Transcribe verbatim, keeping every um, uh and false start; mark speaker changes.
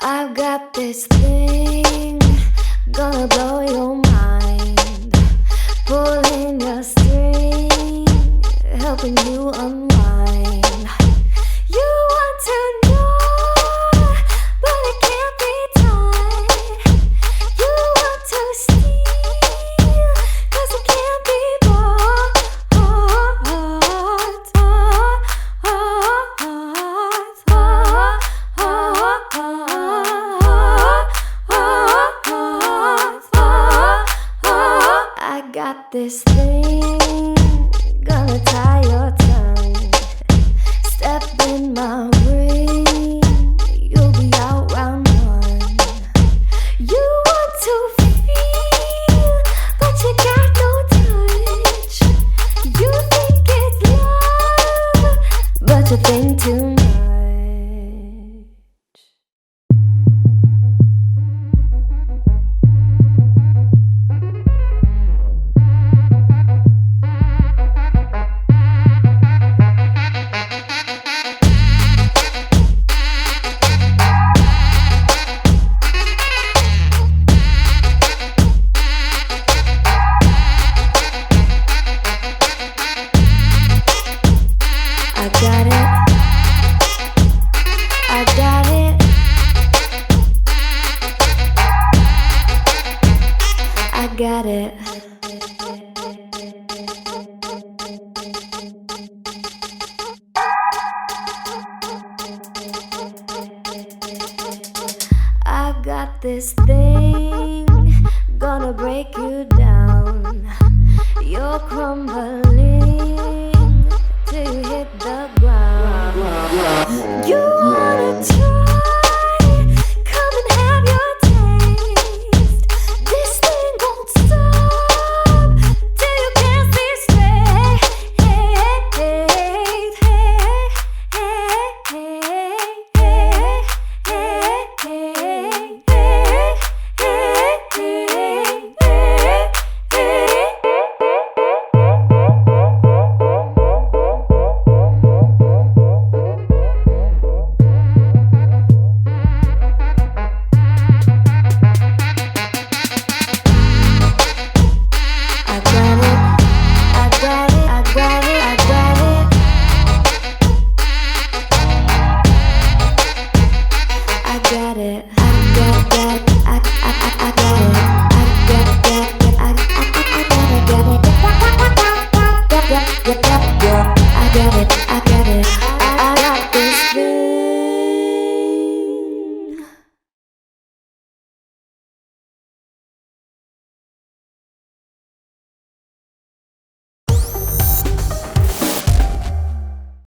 Speaker 1: I've got this thing, gonna blow your mind. Pulling your string, helping you unwind. You want to know, but it can't be tied. You want to steal, cause it can't be bought. I got this thing, gonna tie your tongue. Step in my ring, you'll be out round one. You want to feel, but you got no touch. You think it's love, but you think too much. I got it, I got it, I got it. I got this thing, gonna break you down. You're crumbling till you hit the ground. You